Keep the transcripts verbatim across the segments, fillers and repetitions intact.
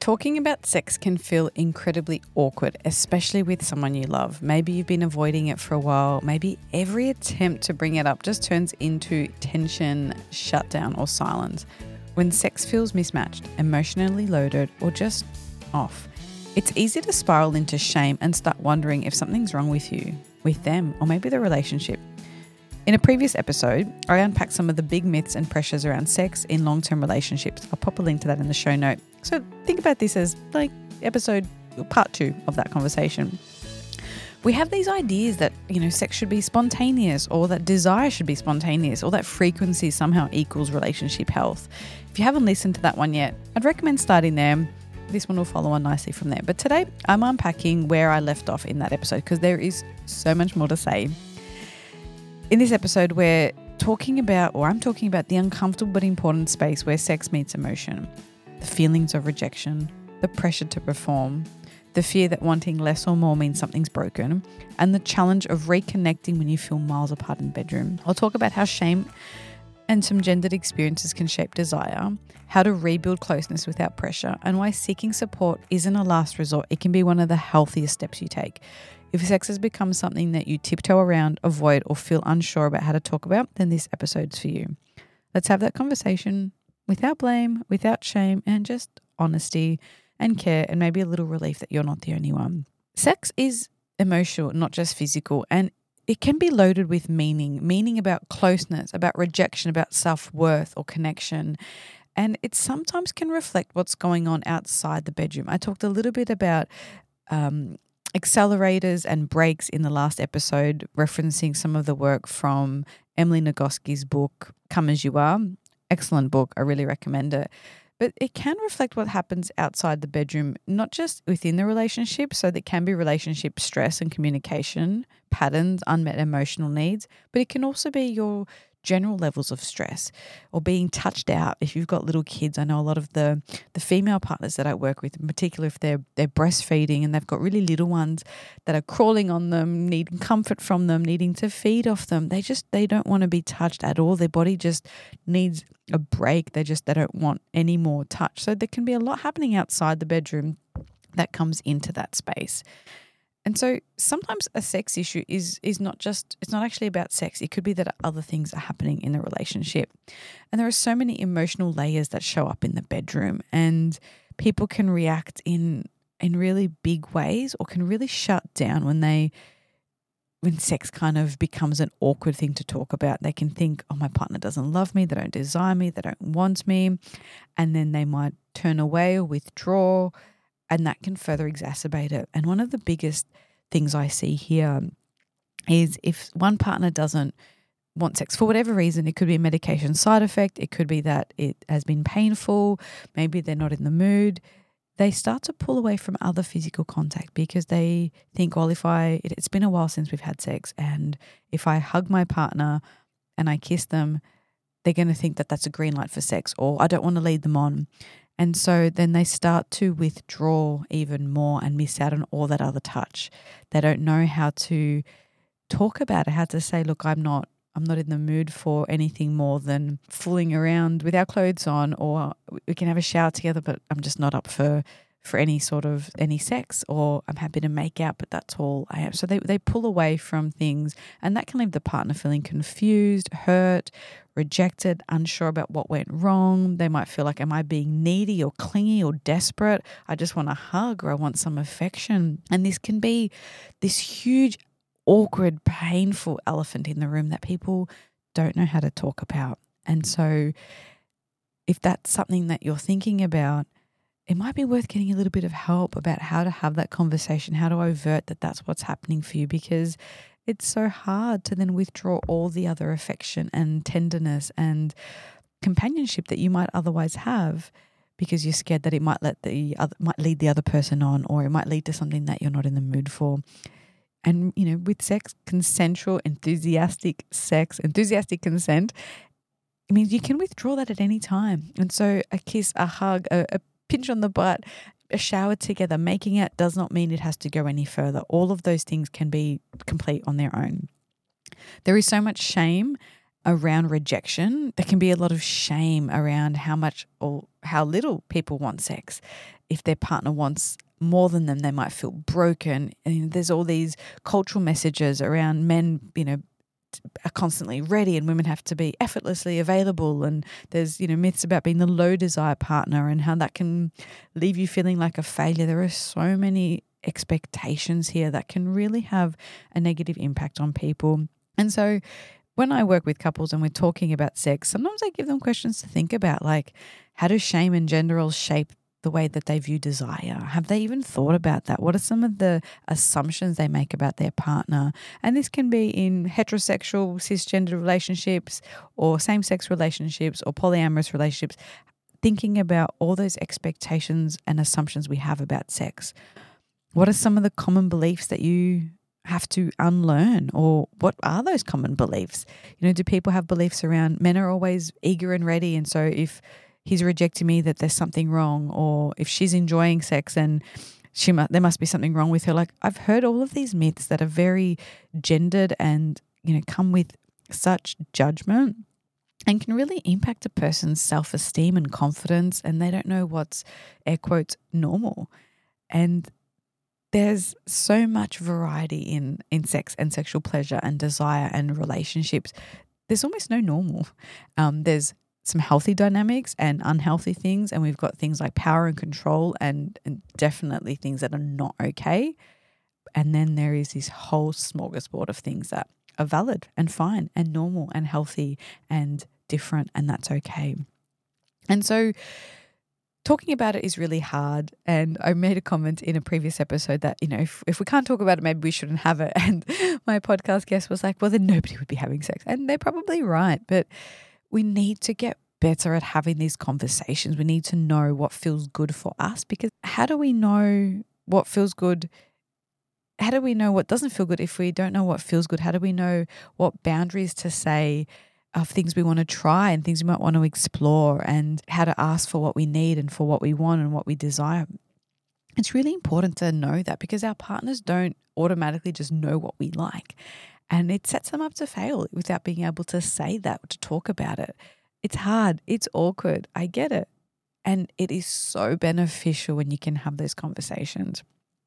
Talking about sex can feel incredibly awkward, especially with someone you love. Maybe you've been avoiding it for a while. Maybe every attempt to bring it up just turns into tension, shutdown, or silence. When sex feels mismatched, emotionally loaded, or just off, it's easy to spiral into shame and start wondering if something's wrong with you, with them, or maybe the relationship. In a previous episode, I unpacked some of the big myths and pressures around sex in long-term relationships. I'll pop a link to that in the show note. So think about this as like episode part two of that conversation. We have these ideas that, you know, sex should be spontaneous, or that desire should be spontaneous, or that frequency somehow equals relationship health. If you haven't listened to that one yet, I'd recommend starting there. This one will follow on nicely from there. But today I'm unpacking where I left off in that episode because there is so much more to say. In this episode, we're talking about, or I'm talking about, the uncomfortable but important space where sex meets emotion, the feelings of rejection, the pressure to perform, the fear that wanting less or more means something's broken, and the challenge of reconnecting when you feel miles apart in the bedroom. I'll talk about how shame and some gendered experiences can shape desire, how to rebuild closeness without pressure, and why seeking support isn't a last resort. It can be one of the healthiest steps you take. If sex has become something that you tiptoe around, avoid, or feel unsure about how to talk about, then this episode's for you. Let's have that conversation without blame, without shame, and just honesty and care, and maybe a little relief that you're not the only one. Sex is emotional, not just physical, and it can be loaded with meaning, meaning about closeness, about rejection, about self-worth or connection. And it sometimes can reflect what's going on outside the bedroom. I talked a little bit about um, accelerators and brakes in the last episode, referencing some of the work from Emily Nagoski's book, Come As You Are. Excellent book. I really recommend it. But it can reflect what happens outside the bedroom, not just within the relationship. So there can be relationship stress and communication patterns, unmet emotional needs, but it can also be your general levels of stress or being touched out. If you've got little kids, I know a lot of the the female partners that I work with, in particular if they're they're breastfeeding and they've got really little ones that are crawling on them, needing comfort from them, needing to feed off them. They just they don't want to be touched at all. Their body just needs a break. They just they don't want any more touch. So there can be a lot happening outside the bedroom that comes into that space. And so sometimes a sex issue is is not just, it's not actually about sex. It could be that other things are happening in the relationship. And there are so many emotional layers that show up in the bedroom, and people can react in in really big ways or can really shut down when they when sex kind of becomes an awkward thing to talk about. They can think, oh, my partner doesn't love me, they don't desire me, they don't want me. And then they might turn away or withdraw, and that can further exacerbate it. And one of the biggest things I see here is if one partner doesn't want sex for whatever reason, it could be a medication side effect, it could be that it has been painful, maybe they're not in the mood, they start to pull away from other physical contact because they think, well, if I, it, it's been a while since we've had sex, and if I hug my partner and I kiss them, they're going to think that that's a green light for sex, or I don't want to lead them on. And so then they start to withdraw even more and miss out on all that other touch. They don't know how to talk about it, how to say, look, I'm not I'm not in the mood for anything more than fooling around with our clothes on, or we can have a shower together, but I'm just not up for for any sort of any sex, or I'm happy to make out, but that's all I am. So they, they pull away from things, and that can leave the partner feeling confused, hurt, rejected, unsure about what went wrong. They might feel like, am I being needy or clingy or desperate? I just want a hug, or I want some affection. And this can be this huge, awkward, painful elephant in the room that people don't know how to talk about. And so if that's something that you're thinking about, it might be worth getting a little bit of help about how to have that conversation, how to overt that that's what's happening for you, because it's so hard to then withdraw all the other affection and tenderness and companionship that you might otherwise have, because you're scared that it might let the other, might lead the other person on, or it might lead to something that you're not in the mood for. And, you know, with sex, consensual, enthusiastic sex, enthusiastic consent, it means you can withdraw that at any time. And so a kiss, a hug, a, a pinch on the butt, a shower together, making out does not mean it has to go any further. All of those things can be complete on their own. There is so much shame around rejection. There can be a lot of shame around how much or how little people want sex. If their partner wants more than them, they might feel broken. And there's all these cultural messages around men, you know, are constantly ready and women have to be effortlessly available. And there's, you know, myths about being the low desire partner and how that can leave you feeling like a failure. There are so many expectations here that can really have a negative impact on people. And so when I work with couples and we're talking about sex, sometimes I give them questions to think about, like, how do shame and gender roles shape the way that they view desire? Have they even thought about that? What are some of the assumptions they make about their partner? And this can be in heterosexual, cisgender relationships or same-sex relationships or polyamorous relationships, thinking about all those expectations and assumptions we have about sex. What are some of the common beliefs that you have to unlearn, or what are those common beliefs? You know, do people have beliefs around men are always eager and ready, and so if he's rejecting me, that there's something wrong, or if she's enjoying sex and she mu- there must be something wrong with her? Like, I've heard all of these myths that are very gendered and, you know, come with such judgment and can really impact a person's self-esteem and confidence, and they don't know what's, air quotes, normal. And there's so much variety in, in sex and sexual pleasure and desire and relationships. There's almost no normal. Um, there's some healthy dynamics and unhealthy things, and we've got things like power and control and, and definitely things that are not okay. And then there is this whole smorgasbord of things that are valid and fine and normal and healthy and different, and that's okay. And so talking about it is really hard. And I made a comment in a previous episode that, you know, if, if we can't talk about it, maybe we shouldn't have it. And my podcast guest was like, well, then nobody would be having sex. And they're probably right. But we need to get better at having these conversations. We need to know what feels good for us, because how do we know what feels good? How do we know what doesn't feel good if we don't know what feels good? How do we know what boundaries to say of things we want to try and things we might want to explore, and how to ask for what we need and for what we want and what we desire? It's really important to know that, because our partners don't automatically just know what we like, and it sets them up to fail without being able to say that, to talk about it. It's hard. It's awkward. I get it. And it is so beneficial when you can have those conversations.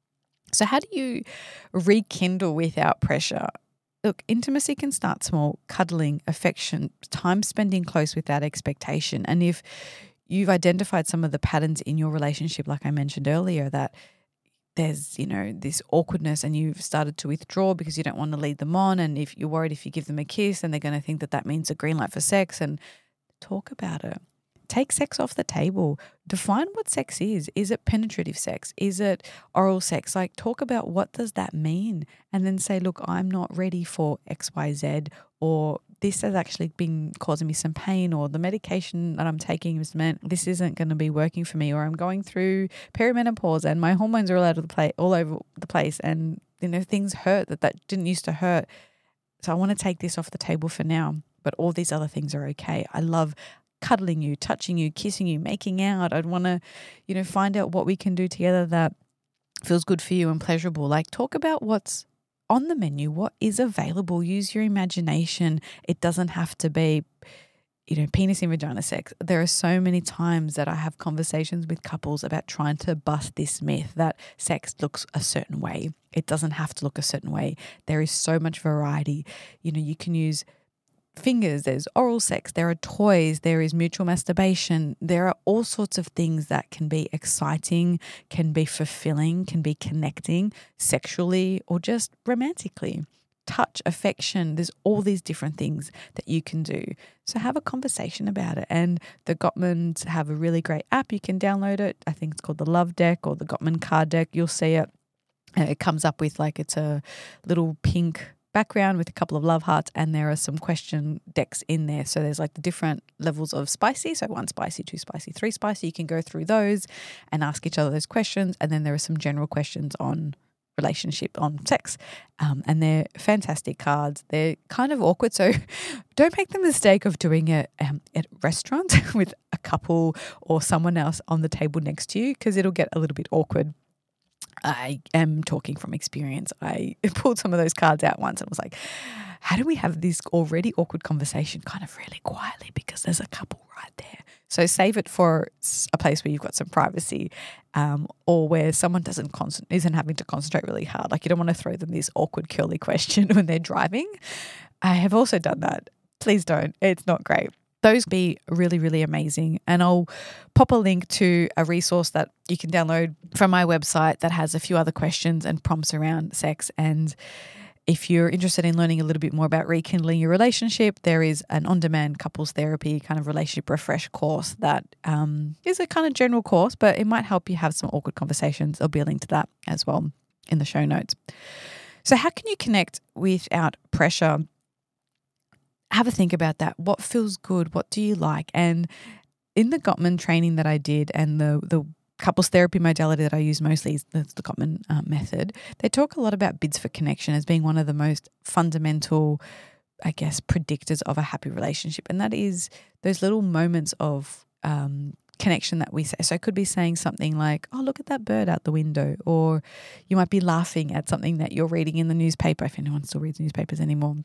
So how do you rekindle without pressure? Look, intimacy can start small: cuddling, affection, time spending close without expectation. And if you've identified some of the patterns in your relationship, like I mentioned earlier, that there's, you know, this awkwardness and you've started to withdraw because you don't want to lead them on, and if you're worried if you give them a kiss and they're going to think that that means a green light for sex, and talk about it. Take sex off the table. Define what sex is. Is it penetrative sex? Is it oral sex? Like, talk about what does that mean, and then say, look, I'm not ready for X Y Z, or this has actually been causing me some pain, or the medication that I'm taking has meant this isn't going to be working for me, or I'm going through perimenopause and my hormones are all out of the play, all over the place, and, you know, things hurt that that didn't used to hurt. So I want to take this off the table for now, but all these other things are okay. I love cuddling you, touching you, kissing you, making out. I'd want to, you know, find out what we can do together that feels good for you and pleasurable. Like, talk about what's on the menu, what is available. Use your imagination. It doesn't have to be, you know, penis in vagina sex. There are so many times that I have conversations with couples about trying to bust this myth that sex looks a certain way. It doesn't have to look a certain way. There is so much variety. You know, you can use fingers, there's oral sex, there are toys, there is mutual masturbation. There are all sorts of things that can be exciting, can be fulfilling, can be connecting sexually or just romantically. Touch, affection, there's all these different things that you can do. So have a conversation about it. And the Gottmans have a really great app. You can download it. I think it's called the Love Deck or the Gottman Card Deck. You'll see it. It comes up with, like, it's a little pink background with a couple of love hearts, and there are some question decks in there. So there's like the different levels of spicy. So one spicy, two spicy, three spicy. You can go through those and ask each other those questions. And then there are some general questions on relationship, on sex. Um, and they're fantastic cards. They're kind of awkward. So don't make the mistake of doing it um, at a restaurant with a couple or someone else on the table next to you, because it'll get a little bit awkward. I am talking from experience. I pulled some of those cards out once and was like, how do we have this already awkward conversation kind of really quietly, because there's a couple right there. So save it for a place where you've got some privacy, um, or where someone doesn't constant, isn't having to concentrate really hard. Like you don't want to throw them this awkward curly question when they're driving. I have also done that. Please don't. It's not great. Those be really, really amazing. And I'll pop a link to a resource that you can download from my website that has a few other questions and prompts around sex. And if you're interested in learning a little bit more about rekindling your relationship, there is an on-demand couples therapy kind of relationship refresh course that um, is a kind of general course, but it might help you have some awkward conversations. There'll be a link to that as well in the show notes. So how can you connect without pressure? Have a think about that. What feels good? What do you like? And in the Gottman training that I did and the the couples therapy modality that I use mostly is the, the Gottman uh, method, they talk a lot about bids for connection as being one of the most fundamental, I guess, predictors of a happy relationship. And that is those little moments of um, connection that we say. So I could be saying something like, oh, look at that bird out the window. Or you might be laughing at something that you're reading in the newspaper, if anyone still reads newspapers anymore.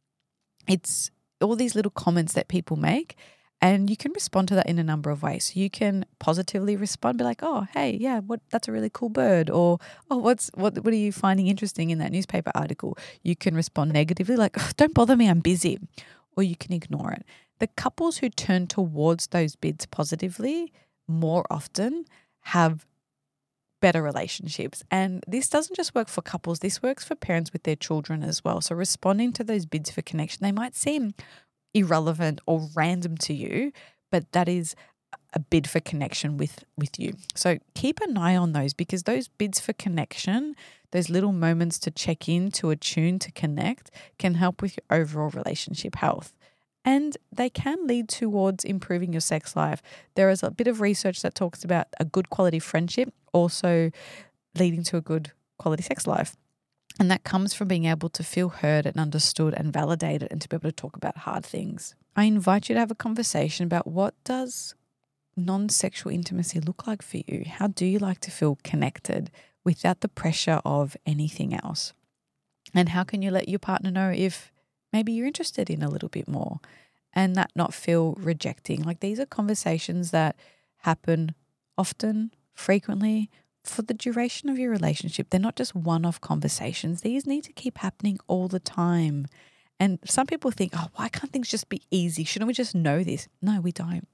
It's all these little comments that people make, and you can respond to that in a number of ways. So you can positively respond, be like, oh, hey, yeah, what that's a really cool bird. Or, oh, what's what what are you finding interesting in that newspaper article? You can respond negatively, like, oh, don't bother me, I'm busy. Or you can ignore it. The couples who turn towards those bids positively more often have better relationships. And this doesn't just work for couples, this works for parents with their children as well. So responding to those bids for connection, they might seem irrelevant or random to you, but that is a bid for connection with, with you. So keep an eye on those, because those bids for connection, those little moments to check in, to attune, to connect, can help with your overall relationship health. And they can lead towards improving your sex life. There is a bit of research that talks about a good quality friendship also leading to a good quality sex life. And that comes from being able to feel heard and understood and validated, and to be able to talk about hard things. I invite you to have a conversation about, what does non-sexual intimacy look like for you? How do you like to feel connected without the pressure of anything else? And how can you let your partner know if maybe you're interested in a little bit more, and that not feel rejecting? Like, these are conversations that happen often, frequently, for the duration of your relationship. They're not just one-off conversations. These need to keep happening all the time. And some people think, oh, why can't things just be easy? Shouldn't we just know this? No, we don't.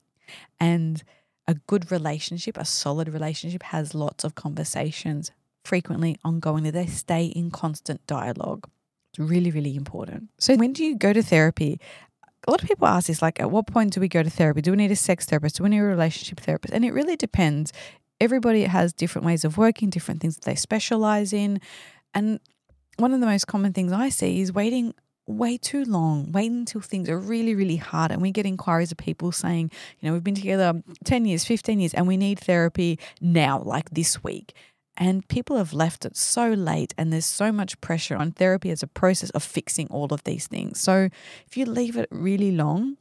And a good relationship, a solid relationship, has lots of conversations, frequently, ongoingly. They stay in constant dialogue. It's really, really important. So when do you go to therapy? A lot of people ask this, like, at what point do we go to therapy? Do we need a sex therapist? Do we need a relationship therapist? And it really depends. Everybody has different ways of working, different things that they specialize in. And one of the most common things I see is waiting way too long, waiting until things are really, really hard. And we get inquiries of people saying, you know, we've been together ten years, fifteen years, and we need therapy now, like this week. And people have left it so late, and there's so much pressure on therapy as a process of fixing all of these things. So if you leave it really long,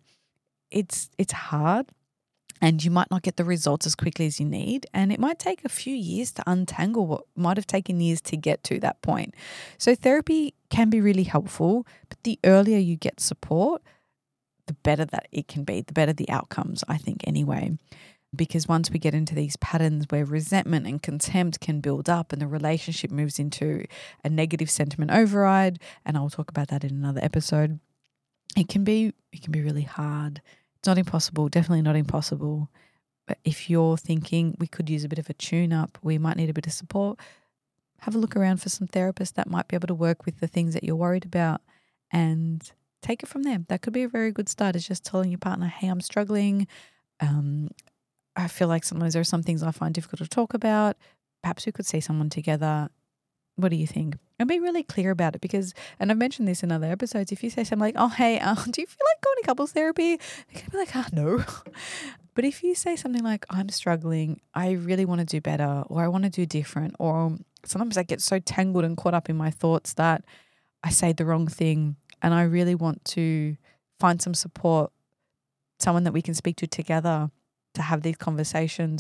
it's it's hard, and you might not get the results as quickly as you need. And it might take a few years to untangle what might have taken years to get to that point. So therapy can be really helpful, but the earlier you get support, the better that it can be, the better the outcomes, I think, anyway. Because once we get into these patterns where resentment and contempt can build up and the relationship moves into a negative sentiment override, and I'll talk about that in another episode, it can be it can be really hard. It's not impossible, definitely not impossible. But if you're thinking we could use a bit of a tune-up, we might need a bit of support, have a look around for some therapists that might be able to work with the things that you're worried about, and take it from there. That could be a very good start, is just telling your partner, hey, I'm struggling. Um, I feel like sometimes there are some things I find difficult to talk about. Perhaps we could see someone together. What do you think? And be really clear about it, because, and I've mentioned this in other episodes, if you say something like, oh, hey, uh, do you feel like going to couples therapy? They can be like, ah, oh, no. But if you say something like, I'm struggling, I really want to do better, or I want to do different, or sometimes I get so tangled and caught up in my thoughts that I say the wrong thing, and I really want to find some support, someone that we can speak to together to have these conversations.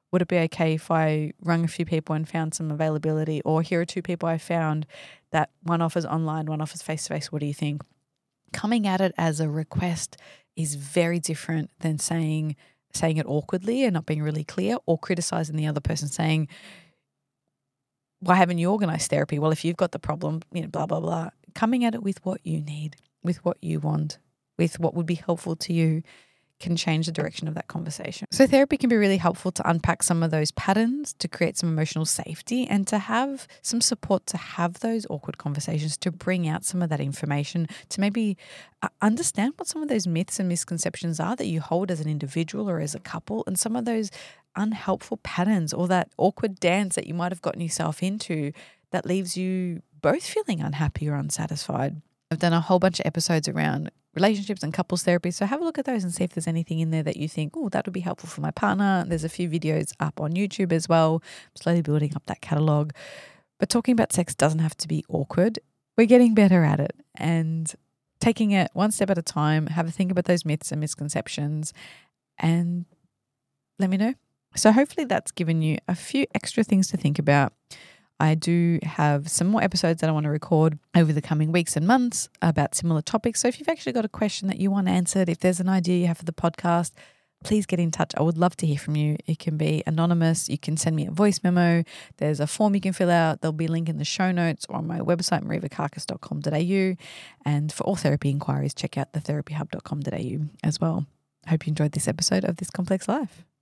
Would it be okay if I rung a few people and found some availability? Or here are two people I found that one offers online, one offers face-to-face. What do you think? Coming at it as a request is very different than saying saying it awkwardly and not being really clear, or criticizing the other person saying, why haven't you organized therapy? Well, if you've got the problem, you know, blah, blah, blah. Coming at it with what you need, with what you want, with what would be helpful to you, can change the direction of that conversation. So therapy can be really helpful to unpack some of those patterns, to create some emotional safety, and to have some support to have those awkward conversations, to bring out some of that information, to maybe understand what some of those myths and misconceptions are that you hold as an individual or as a couple, and some of those unhelpful patterns or that awkward dance that you might have gotten yourself into that leaves you both feeling unhappy or unsatisfied. I've done a whole bunch of episodes around relationships and couples therapy. So have a look at those and see if there's anything in there that you think, oh, that would be helpful for my partner. There's a few videos up on YouTube as well. I'm slowly building up that catalog. But talking about sex doesn't have to be awkward. We're getting better at it and taking it one step at a time. Have a think about those myths and misconceptions and let me know. So hopefully that's given you a few extra things to think about. I do have some more episodes that I want to record over the coming weeks and months about similar topics. So if you've actually got a question that you want answered, if there's an idea you have for the podcast, please get in touch. I would love to hear from you. It can be anonymous. You can send me a voice memo. There's a form you can fill out. There'll be a link in the show notes or on my website, marie vakakis dot com dot a u. And for all therapy inquiries, check out the therapy hub dot com dot a u as well. I hope you enjoyed this episode of This Complex Life.